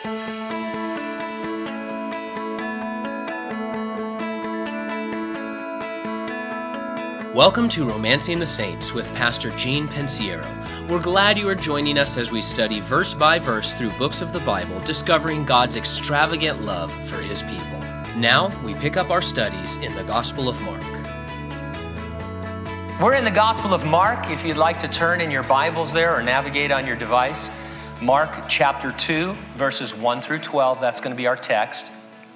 Welcome to Romancing the Saints with Pastor Gene Pensiero. We're glad you are joining us as we study verse by verse through books of the Bible, discovering God's extravagant love for His people. Now, we pick up our studies in the Gospel of Mark. We're in the Gospel of Mark. If you'd like to turn in your Bibles there or navigate on your device, Mark chapter 2, verses 1 through 12, that's going to be our text.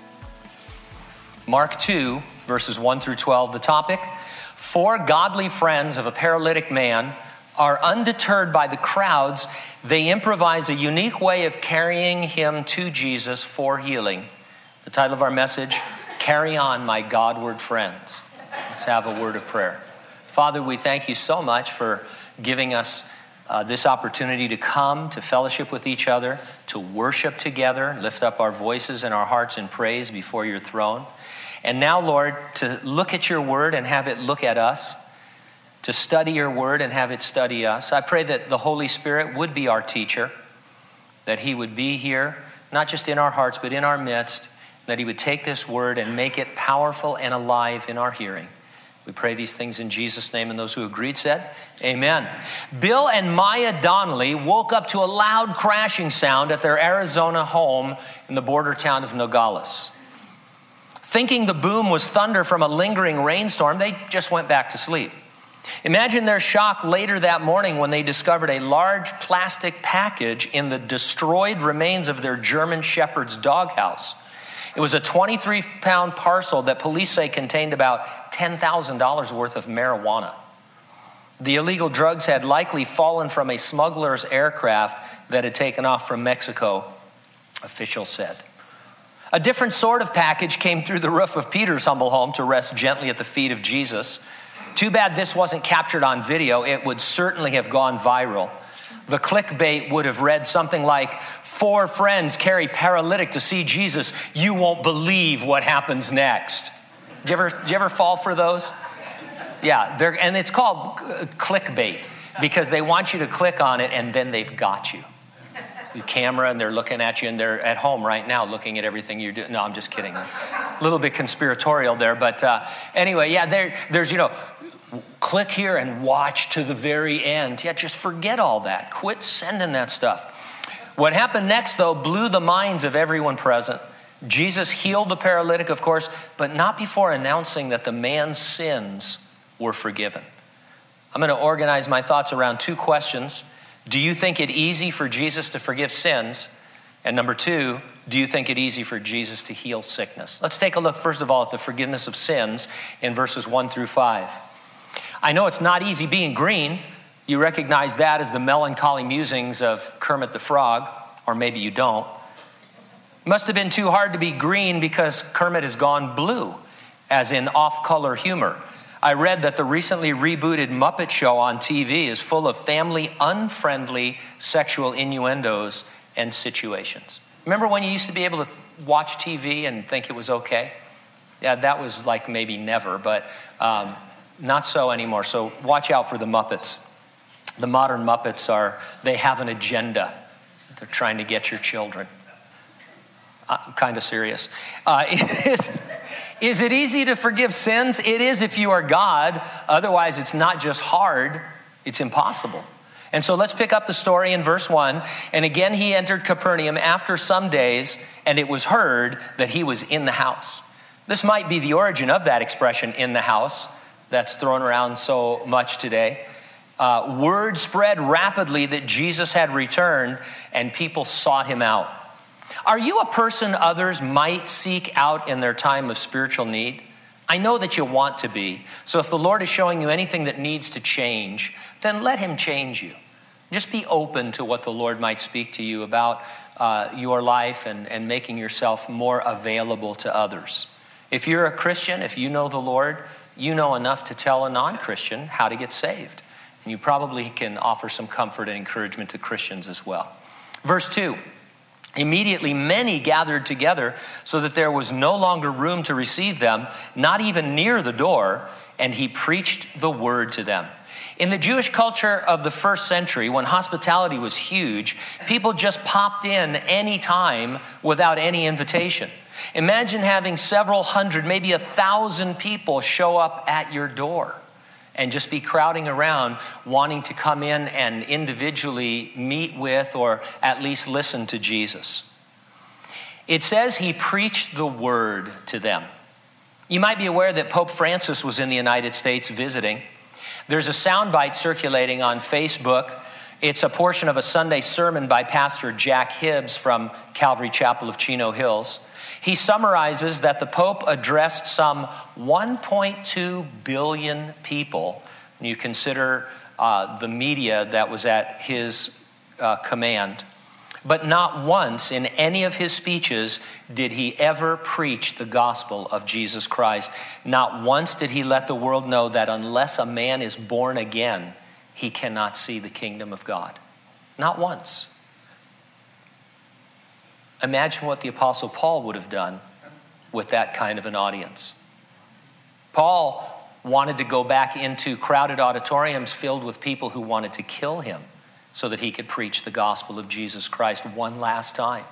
Mark 2, verses 1 through 12, the topic: 4 godly friends of a paralytic man are undeterred by the crowds. They improvise a unique way of carrying him to Jesus for healing. The title of our message: Carry On, My Godward Friends. Let's have a word of prayer. Father, we thank you so much for giving us this opportunity to come, to fellowship with each other, to worship together, lift up our voices and our hearts in praise before your throne. And now, Lord, to look at your word and have it look at us, to study your word and have it study us. I pray that the Holy Spirit would be our teacher, that he would be here, not just in our hearts, but in our midst, that he would take this word and make it powerful and alive in our hearing. We pray these things in Jesus' name, and those who agreed said, amen. Bill and Maya Donnelly woke up to a loud crashing sound at their Arizona home in the border town of Nogales. Thinking the boom was thunder from a lingering rainstorm, they just went back to sleep. Imagine their shock later that morning when they discovered a large plastic package in the destroyed remains of their German Shepherd's doghouse. It was a 23-pound parcel that police say contained about $10,000 worth of marijuana. The illegal drugs had likely fallen from a smuggler's aircraft that had taken off from Mexico, officials said. A different sort of package came through the roof of Peter's humble home to rest gently at the feet of Jesus. Too bad this wasn't captured on video. It would certainly have gone viral. The clickbait would have read something like, 4 friends carry paralytic to see Jesus. You won't believe what happens next. Do you ever fall for those? Yeah, and it's called clickbait because they want you to click on it and then they've got you. The camera, and they're looking at you, and they're at home right now looking at everything you're doing. No, I'm just kidding. A little bit conspiratorial there, but anyway, yeah, there's, click here and watch to the very end. Yeah, just forget all that. Quit sending that stuff. What happened next, though, blew the minds of everyone present. Jesus healed the paralytic, of course, but not before announcing that the man's sins were forgiven. I'm going to organize my thoughts around 2 questions. Do you think it easy for Jesus to forgive sins? And number 2, do you think it easy for Jesus to heal sickness? Let's take a look, first of all, at the forgiveness of sins in verses 1 through 5. I know it's not easy being green. You recognize that as the melancholy musings of Kermit the Frog, or maybe you don't. It must have been too hard to be green because Kermit has gone blue, as in off-color humor. I read that the recently rebooted Muppet Show on TV is full of family-unfriendly sexual innuendos and situations. Remember when you used to be able to watch TV and think it was okay? Yeah, that was like maybe never, but not so anymore. So watch out for the Muppets. The modern Muppets they have an agenda. They're trying to get your children. I'm kind of serious. Is it easy to forgive sins? It is if you are God. Otherwise, it's not just hard, it's impossible. And so let's pick up the story in verse 1. And again, he entered Capernaum after some days, and it was heard that he was in the house. This might be the origin of that expression, in the house, that's thrown around so much today. Word spread rapidly that Jesus had returned, and people sought him out. Are you a person others might seek out in their time of spiritual need? I know that you want to be. So if the Lord is showing you anything that needs to change, then let him change you. Just be open to what the Lord might speak to you about your life and making yourself more available to others. If you're a Christian, if you know the Lord, you know enough to tell a non-Christian how to get saved. And you probably can offer some comfort and encouragement to Christians as well. Verse 2. Immediately many gathered together so that there was no longer room to receive them, not even near the door, and he preached the word to them. In the Jewish culture of the first century, when hospitality was huge, people just popped in any time without any invitation. Imagine having several hundred, maybe 1,000 people show up at your door and just be crowding around wanting to come in and individually meet with or at least listen to Jesus. It says he preached the word to them. You might be aware that Pope Francis was in the United States visiting. There's a soundbite circulating on Facebook. It's a portion of a Sunday sermon by Pastor Jack Hibbs from Calvary Chapel of Chino Hills. He summarizes that the Pope addressed some 1.2 billion people. When you consider the media that was at his command. But not once in any of his speeches did he ever preach the gospel of Jesus Christ. Not once did he let the world know that unless a man is born again, he cannot see the kingdom of God. Not once. Imagine what the Apostle Paul would have done with that kind of an audience. Paul wanted to go back into crowded auditoriums filled with people who wanted to kill him, so that he could preach the gospel of Jesus Christ one last time.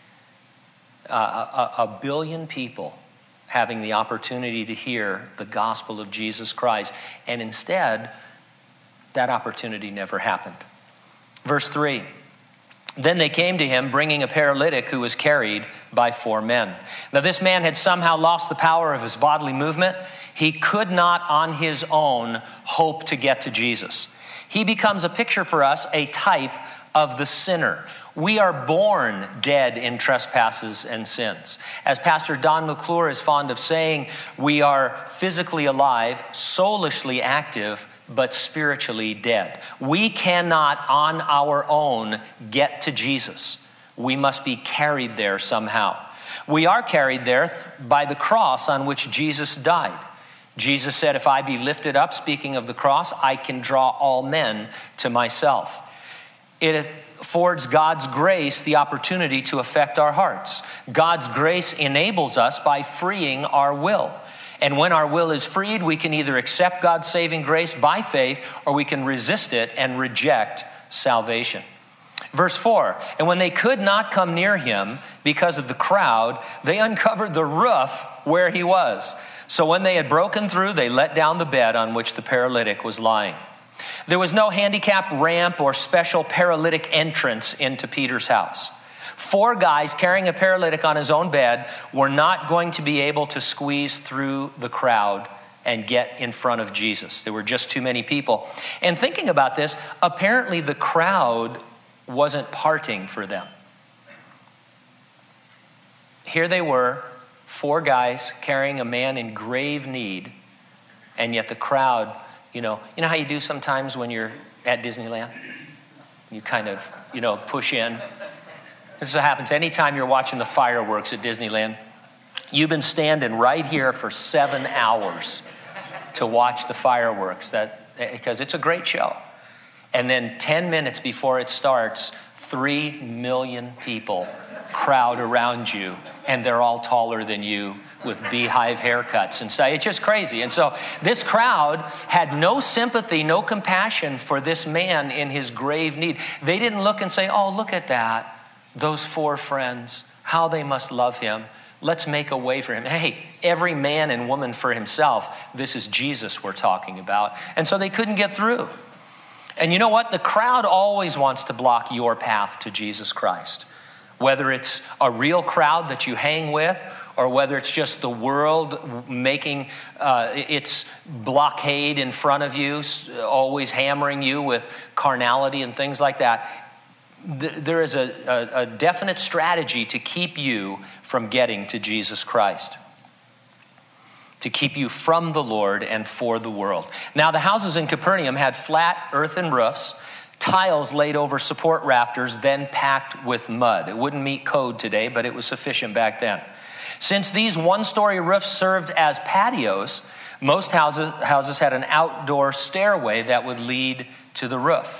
A billion people having the opportunity to hear the gospel of Jesus Christ. And instead, that opportunity never happened. Verse 3, then they came to him bringing a paralytic who was carried by 4 men. Now this man had somehow lost the power of his bodily movement. He could not on his own hope to get to Jesus. He becomes a picture for us, a type of the sinner. We are born dead in trespasses and sins. As Pastor Don McClure is fond of saying, we are physically alive, soulishly active, but spiritually dead. We cannot on our own get to Jesus. We must be carried there somehow. We are carried there by the cross on which Jesus died. Jesus said, if I be lifted up, speaking of the cross, I can draw all men to myself. It affords God's grace the opportunity to affect our hearts. God's grace enables us by freeing our will. And when our will is freed, we can either accept God's saving grace by faith, or we can resist it and reject salvation. Verse 4, and when they could not come near him because of the crowd, they uncovered the roof where he was. So when they had broken through, they let down the bed on which the paralytic was lying. There was no handicap ramp or special paralytic entrance into Peter's house. 4 guys carrying a paralytic on his own bed were not going to be able to squeeze through the crowd and get in front of Jesus. There were just too many people. And thinking about this, apparently the crowd wasn't parting for them. Here they were, 4 guys carrying a man in grave need, and yet the crowd, you know how you do sometimes when you're at Disneyland? You kind of, push in. This is what happens anytime you're watching the fireworks at Disneyland. You've been standing right here for 7 hours to watch the fireworks, because it's a great show. And then 10 minutes before it starts, 3 million people crowd around you, and they're all taller than you with beehive haircuts and stuff. It's just crazy. And so this crowd had no sympathy, no compassion for this man in his grave need. They didn't look and say, oh, look at that. Those 4 friends, how they must love him. Let's make a way for him. Hey, every man and woman for himself. This is Jesus we're talking about. And so they couldn't get through. And you know what? The crowd always wants to block your path to Jesus Christ. Whether it's a real crowd that you hang with, or whether it's just the world making its blockade in front of you, always hammering you with carnality and things like that. There is a definite strategy to keep you from getting to Jesus Christ, to keep you from the Lord and for the world. Now, the houses in Capernaum had flat earthen roofs, tiles laid over support rafters, then packed with mud. It wouldn't meet code today, but it was sufficient back then. Since these one-story roofs served as patios, most houses had an outdoor stairway that would lead to the roof.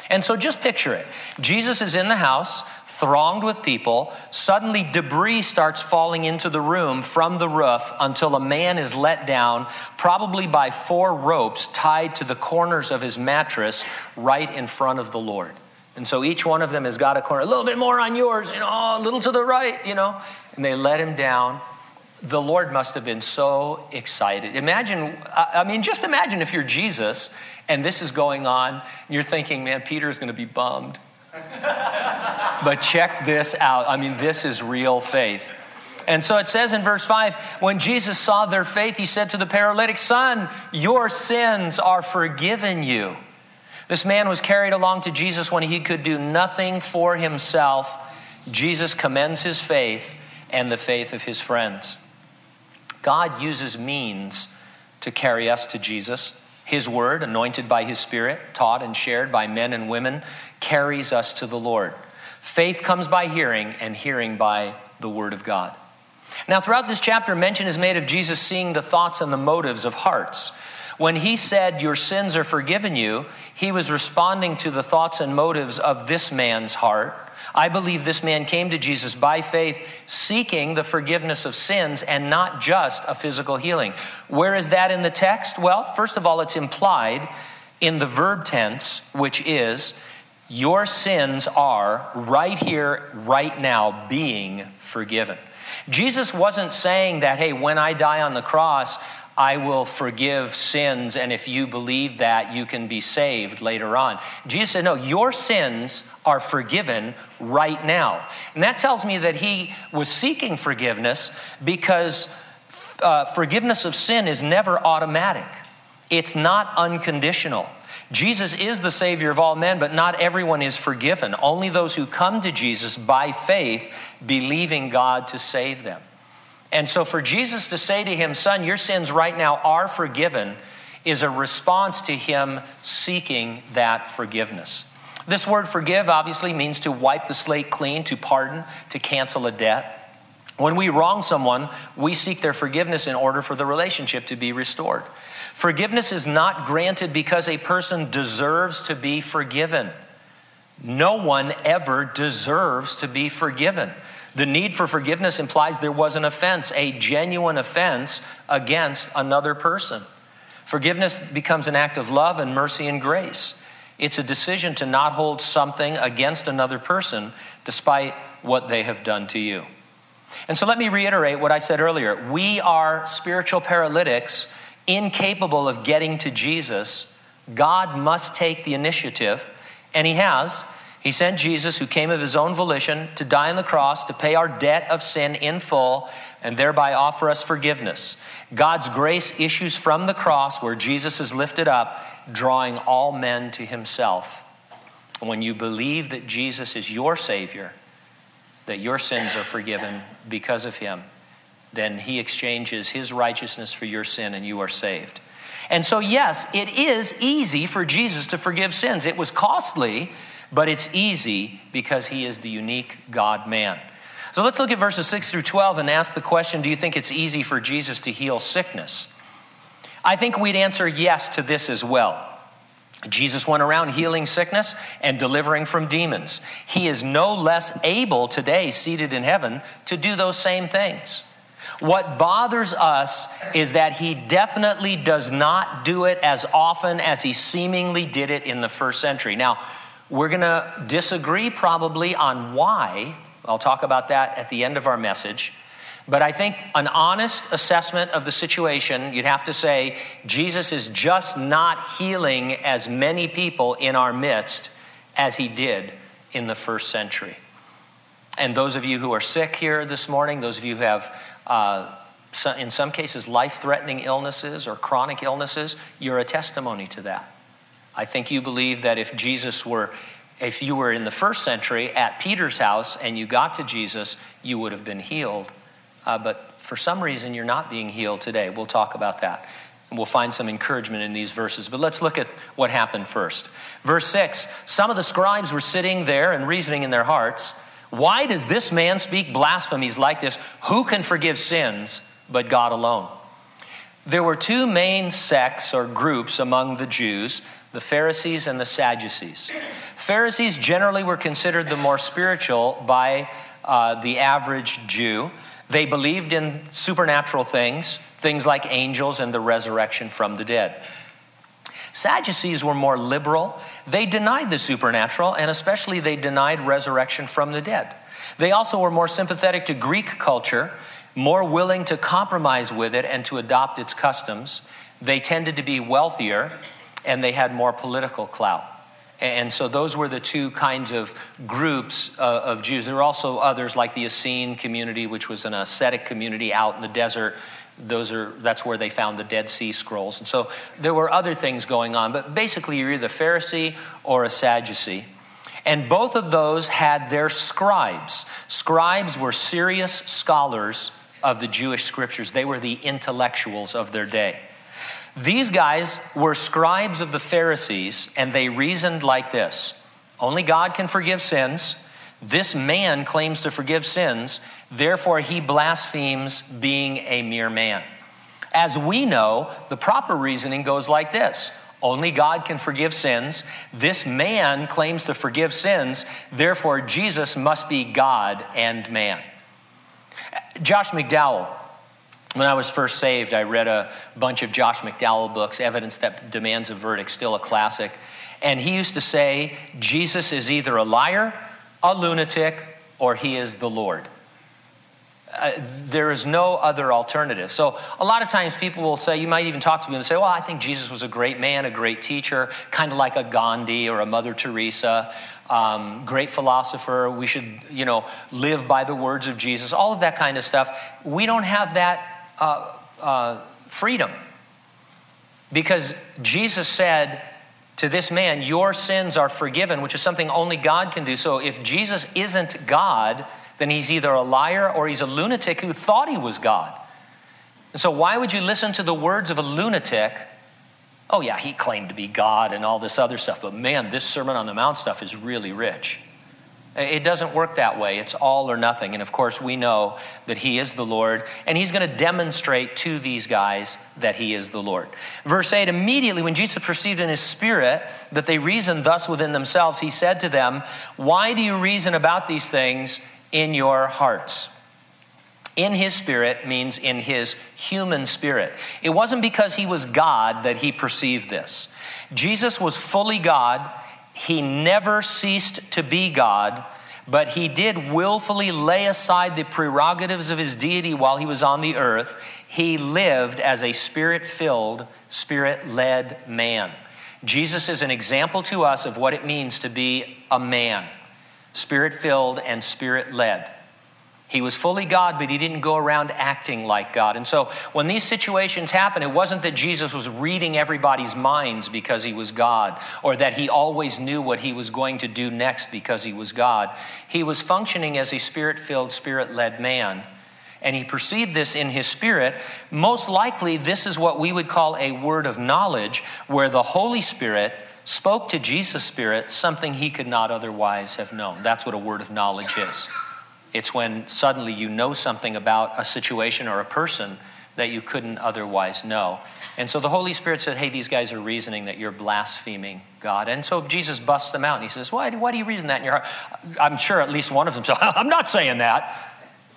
And so just picture it. Jesus is in the house, thronged with people. Suddenly debris starts falling into the room from the roof until a man is let down, probably by 4 ropes tied to the corners of his mattress right in front of the Lord. And so each one of them has got a corner, a little bit more on yours, a little to the right, and they let him down. The Lord must have been so excited. Just imagine if you're Jesus and this is going on, and you're thinking, man, Peter's going to be bummed. But check this out. This is real faith. And so it says in verse 5, when Jesus saw their faith, he said to the paralytic, "Son, your sins are forgiven you." This man was carried along to Jesus when he could do nothing for himself. Jesus commends his faith and the faith of his friends. God uses means to carry us to Jesus. His word, anointed by his Spirit, taught and shared by men and women, carries us to the Lord. Faith comes by hearing, and hearing by the word of God. Now, throughout this chapter, mention is made of Jesus seeing the thoughts and the motives of hearts. When he said, "Your sins are forgiven you," he was responding to the thoughts and motives of this man's heart. I believe this man came to Jesus by faith, seeking the forgiveness of sins and not just a physical healing. Where is that in the text? Well, first of all, it's implied in the verb tense, which is, your sins are right here, right now, being forgiven. Jesus wasn't saying that, hey, when I die on the cross, I will forgive sins, and if you believe that, you can be saved later on. Jesus said, no, your sins are forgiven right now. And that tells me that he was seeking forgiveness because forgiveness of sin is never automatic. It's not unconditional. Jesus is the Savior of all men, but not everyone is forgiven. Only those who come to Jesus by faith, believing God to save them. And so for Jesus to say to him, "Son, your sins right now are forgiven," is a response to him seeking that forgiveness. This word forgive obviously means to wipe the slate clean, to pardon, to cancel a debt. When we wrong someone, we seek their forgiveness in order for the relationship to be restored. Forgiveness is not granted because a person deserves to be forgiven. No one ever deserves to be forgiven. The need for forgiveness implies there was an offense, a genuine offense against another person. Forgiveness becomes an act of love and mercy and grace. It's a decision to not hold something against another person despite what they have done to you. And so let me reiterate what I said earlier. We are spiritual paralytics, incapable of getting to Jesus. God must take the initiative, and he has. He sent Jesus, who came of his own volition, to die on the cross, to pay our debt of sin in full, and thereby offer us forgiveness. God's grace issues from the cross where Jesus is lifted up, drawing all men to himself. When you believe that Jesus is your Savior, that your sins are forgiven because of him, then he exchanges his righteousness for your sin and you are saved. And so yes, it is easy for Jesus to forgive sins. It was costly, but it's easy because he is the unique God-man. So let's look at verses 6 through 12 and ask the question, do you think it's easy for Jesus to heal sickness? I think we'd answer yes to this as well. Jesus went around healing sickness and delivering from demons. He is no less able today, seated in heaven, to do those same things. What bothers us is that he definitely does not do it as often as he seemingly did it in the first century. Now, we're going to disagree probably on why. I'll talk about that at the end of our message. But I think an honest assessment of the situation, you'd have to say, Jesus is just not healing as many people in our midst as he did in the first century. And those of you who are sick here this morning, those of you who have, in some cases, life-threatening illnesses or chronic illnesses, you're a testimony to that. I think you believe that if you were in the first century at Peter's house and you got to Jesus, you would have been healed. But for some reason, you're not being healed today. We'll talk about that. And we'll find some encouragement in these verses. But let's look at what happened first. Verse 6, some of the scribes were sitting there and reasoning in their hearts, "Why does this man speak blasphemies like this? Who can forgive sins but God alone?" There were two main sects or groups among the Jews, the Pharisees and the Sadducees. Pharisees generally were considered the more spiritual by the average Jew. They believed in supernatural things like angels and the resurrection from the dead. Sadducees were more liberal. They denied the supernatural, and especially they denied resurrection from the dead. They also were more sympathetic to Greek culture, more willing to compromise with it and to adopt its customs. They tended to be wealthier, and they had more political clout. And so those were the two kinds of groups of Jews. There were also others like the Essene community, which was an ascetic community out in the desert. That's where they found the Dead Sea Scrolls. And so there were other things going on. But basically, you're either a Pharisee or a Sadducee. And both of those had their scribes. Scribes were serious scholars of the Jewish scriptures. They were the intellectuals of their day. These guys were scribes of the Pharisees, and they reasoned like this. Only God can forgive sins. This man claims to forgive sins. Therefore, he blasphemes being a mere man. As we know, the proper reasoning goes like this. Only God can forgive sins. This man claims to forgive sins. Therefore, Jesus must be God and man. Josh McDowell. When I was first saved, I read a bunch of Josh McDowell books, Evidence That Demands a Verdict, still a classic. And he used to say, Jesus is either a liar, a lunatic, or he is the Lord. There is no other alternative. So a lot of times people will say, you might even talk to me and say, well, I think Jesus was a great man, a great teacher, kind of like a Gandhi or a Mother Teresa, great philosopher. We should, live by the words of Jesus, all of that kind of stuff. We don't have that freedom, because Jesus said to this man, your sins are forgiven, which is something only God can do. So if Jesus isn't God, then he's either a liar or he's a lunatic who thought he was God. And so why would you listen to the words of a lunatic? Oh yeah, he claimed to be God and all this other stuff, but man, this Sermon on the Mount stuff is really rich. It doesn't work that way. It's all or nothing. And of course, we know that he is the Lord, and he's going to demonstrate to these guys that he is the Lord. Verse 8, immediately when Jesus perceived in his spirit that they reasoned thus within themselves, he said to them, why do you reason about these things in your hearts? In his spirit means in his human spirit. It wasn't because he was God that he perceived this. Jesus was fully God. He never ceased to be God, but he did willfully lay aside the prerogatives of his deity while he was on the earth. He lived as a spirit-filled, spirit-led man. Jesus is an example to us of what it means to be a man, spirit-filled and spirit-led. He was fully God, but he didn't go around acting like God. And so when these situations happen, it wasn't that Jesus was reading everybody's minds because he was God, or that he always knew what he was going to do next because he was God. He was functioning as a spirit-filled, spirit-led man, and he perceived this in his spirit. Most likely, this is what we would call a word of knowledge, where the Holy Spirit spoke to Jesus' spirit something he could not otherwise have known. That's what a word of knowledge is. It's when suddenly you know something about a situation or a person that you couldn't otherwise know. And so the Holy Spirit said, hey, these guys are reasoning that you're blaspheming God. And so Jesus busts them out and he says, why do you reason that in your heart? I'm sure at least one of them said, I'm not saying that.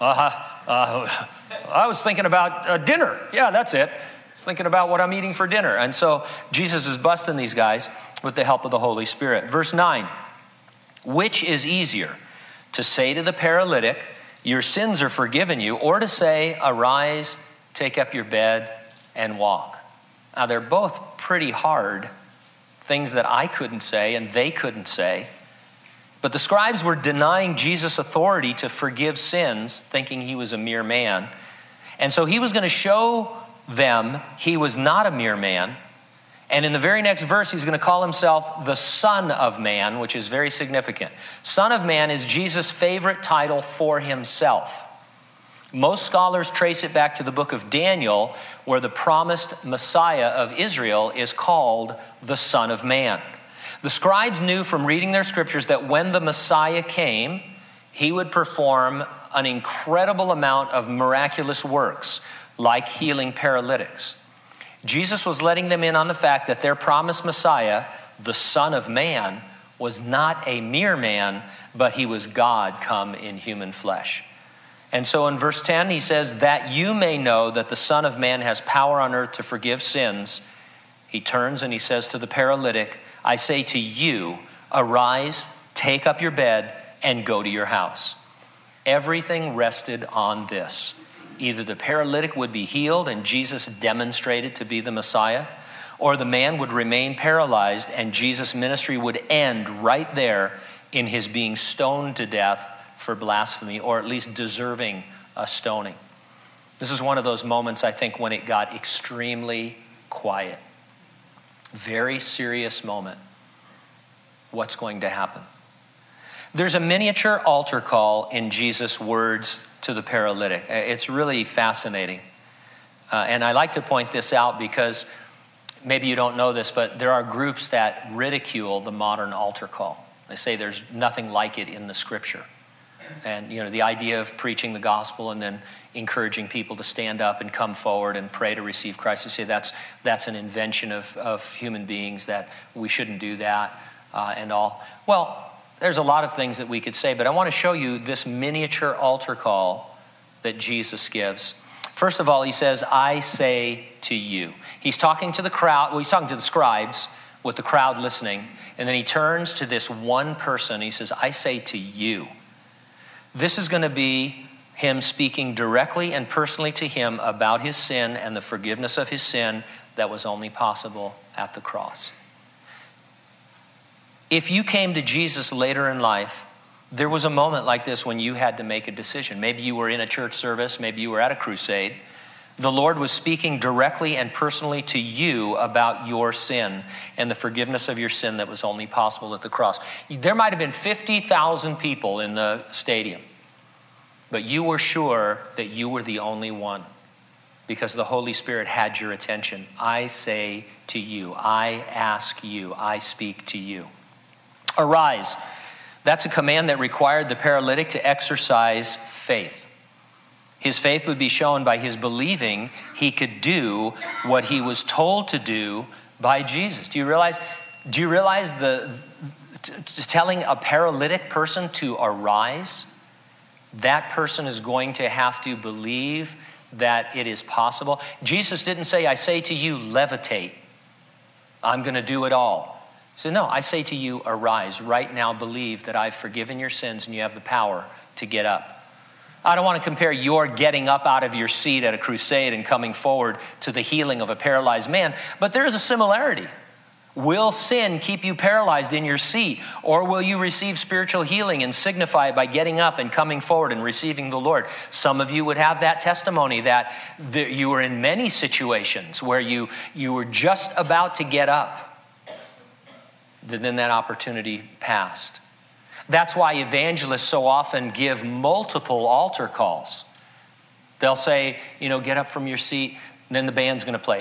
I was thinking about dinner. Yeah, that's it. I was thinking about what I'm eating for dinner. And so Jesus is busting these guys with the help of the Holy Spirit. Verse 9, which is easier? To say to the paralytic, your sins are forgiven you, or to say, arise, take up your bed, and walk. Now, they're both pretty hard things that I couldn't say and they couldn't say. But the scribes were denying Jesus' authority to forgive sins, thinking he was a mere man. And so he was going to show them he was not a mere man. And in the very next verse, he's going to call himself the Son of Man, which is very significant. Son of Man is Jesus' favorite title for himself. Most scholars trace it back to the book of Daniel, where the promised Messiah of Israel is called the Son of Man. The scribes knew from reading their scriptures that when the Messiah came, he would perform an incredible amount of miraculous works, like healing paralytics. Jesus was letting them in on the fact that their promised Messiah, the Son of Man, was not a mere man, but he was God come in human flesh. And so in verse 10, he says, that you may know that the Son of Man has power on earth to forgive sins. He turns and he says to the paralytic, I say to you, arise, take up your bed, and go to your house. Everything rested on this. Either the paralytic would be healed and Jesus demonstrated to be the Messiah, or the man would remain paralyzed and Jesus' ministry would end right there in his being stoned to death for blasphemy, or at least deserving a stoning. This is one of those moments, I think, when it got extremely quiet. Very serious moment. What's going to happen? There's a miniature altar call in Jesus' words to the paralytic. It's really fascinating. And I like to point this out because maybe you don't know this, but there are groups that ridicule the modern altar call. They say there's nothing like it in the scripture. And, the idea of preaching the gospel and then encouraging people to stand up and come forward and pray to receive Christ. They say that's an invention of human beings, that we shouldn't do that and all. Well, there's a lot of things that we could say, but I want to show you this miniature altar call that Jesus gives. First of all, he says, I say to you. He's talking to the crowd. Well, he's talking to the scribes with the crowd listening. And then he turns to this one person. He says, I say to you. This is going to be him speaking directly and personally to him about his sin and the forgiveness of his sin that was only possible at the cross. If you came to Jesus later in life, there was a moment like this when you had to make a decision. Maybe you were in a church service, maybe you were at a crusade. The Lord was speaking directly and personally to you about your sin and the forgiveness of your sin that was only possible at the cross. There might have been 50,000 people in the stadium, but you were sure that you were the only one because the Holy Spirit had your attention. I say to you, I ask you, I speak to you. Arise. That's a command that required the paralytic to exercise faith. His faith would be shown by his believing he could do what he was told to do by Jesus. Do you realize telling a paralytic person to arise? That person is going to have to believe that it is possible. Jesus didn't say, I say to you, levitate. I'm going to do it all. He said, no, I say to you, arise. Right now, believe that I've forgiven your sins and you have the power to get up. I don't want to compare your getting up out of your seat at a crusade and coming forward to the healing of a paralyzed man, but there is a similarity. Will sin keep you paralyzed in your seat, or will you receive spiritual healing and signify it by getting up and coming forward and receiving the Lord? Some of you would have that testimony that you were in many situations where you were just about to get up. Then that opportunity passed. That's why evangelists so often give multiple altar calls. They'll say, get up from your seat, and then the band's going to play.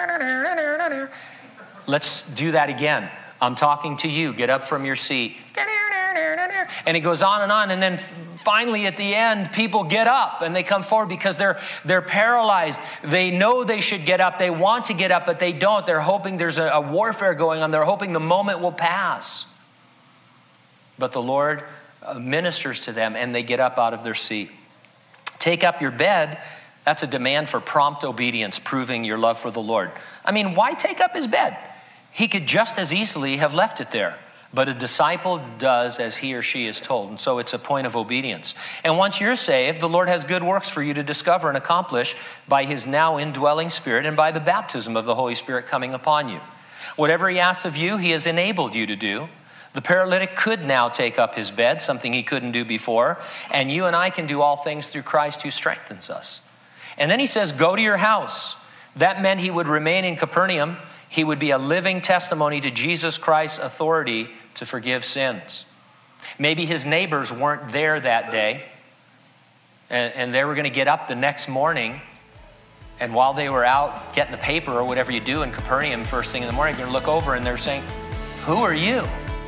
Let's do that again. I'm talking to you. Get up from your seat. And it goes on, and then finally at the end, people get up and they come forward because they're paralyzed. They know they should get up. They want to get up, but they don't. They're hoping there's a warfare going on. They're hoping the moment will pass. But the Lord ministers to them and they get up out of their seat. Take up your bed. That's a demand for prompt obedience, proving your love for the Lord. I mean, why take up his bed? He could just as easily have left it there. But a disciple does as he or she is told. And so it's a point of obedience. And once you're saved, the Lord has good works for you to discover and accomplish by his now indwelling Spirit and by the baptism of the Holy Spirit coming upon you. Whatever he asks of you, he has enabled you to do. The paralytic could now take up his bed, something he couldn't do before. And you and I can do all things through Christ who strengthens us. And then he says, go to your house. That meant he would remain in Capernaum. He would be a living testimony to Jesus Christ's authority to forgive sins. Maybe his neighbors weren't there that day, and they were going to get up the next morning, and while they were out getting the paper or whatever you do in Capernaum first thing in the morning, you're going to look over and they're saying, who are you?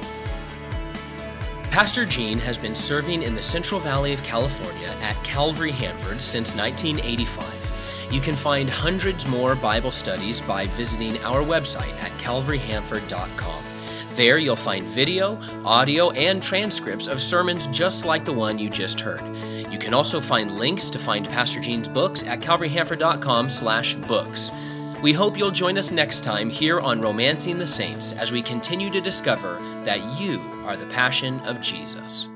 Pastor Gene has been serving in the Central Valley of California at Calvary Hanford since 1985. You can find hundreds more Bible studies by visiting our website at calvaryhanford.com. There you'll find video, audio, and transcripts of sermons just like the one you just heard. You can also find links to find Pastor Gene's books at calvaryhanford.com/books. We hope you'll join us next time here on Romancing the Saints as we continue to discover that you are the passion of Jesus.